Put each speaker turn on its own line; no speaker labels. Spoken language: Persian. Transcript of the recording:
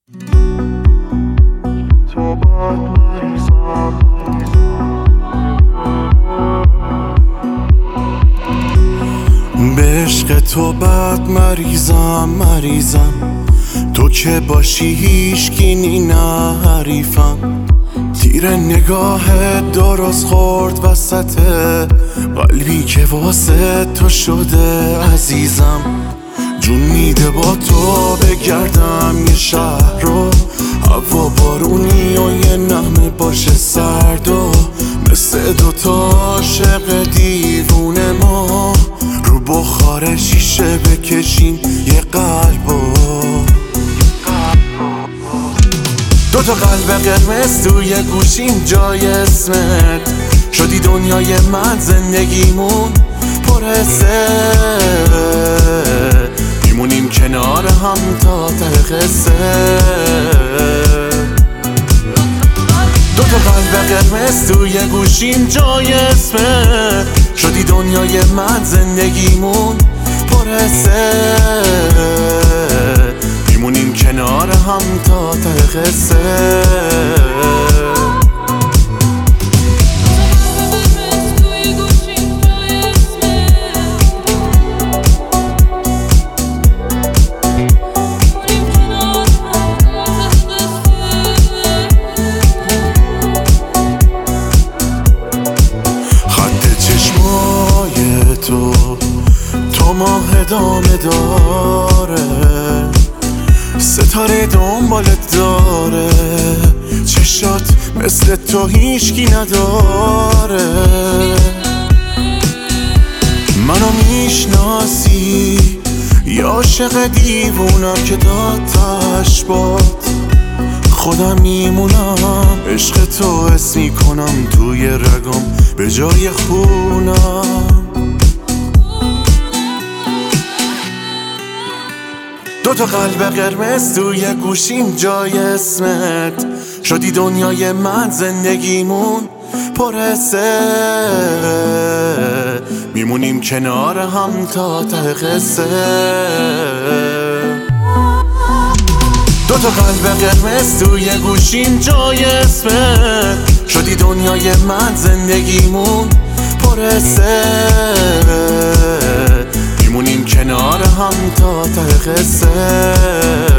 به عشق تو بد مریضم تو که باشی هیچکی نه حریفم. تیر نگاهت درست خورد وسط قلبی که واسه تو شده عزیزم. جون میده با تو بگردم یه شهر رو، هوا بارونی و یه نغمه باشه سرد و مثل دوتا عاشق دیوونه ما رو بخار شیشه بکشیم یه قلبو. دوتا قلب قرمز توی گوشیم جای اسمت شدی دنیای من، زندگیمون پر حسه، میمونیم کنار هم تا ته قصه. دوتا قلب قرمز توی گوشیم جای اسمت شدی دنیای من، زندگیمون پر حسه، میمونیم کنار هم تا ته قصه. تو ماه ادامه داره، ستاره دنبالت داره، چشات مثل تو هیچکی نداره. منو میشناسی یا عاشق دیوونم که دادتش باد، خودم میمونم عشق تو حس میکنم توی رگم به جای خونم. دوتا قلب قرمز توی گوشیم جای اسمت شدی دنیای من، زندگیمون پر حسه، میمونیم کنار هم تا ته قصه. دوتا قلب قرمز توی گوشیم جای اسمت شدی دنیای من، زندگیمون پر حسه، میمونیم کنار هم تا ته قصه.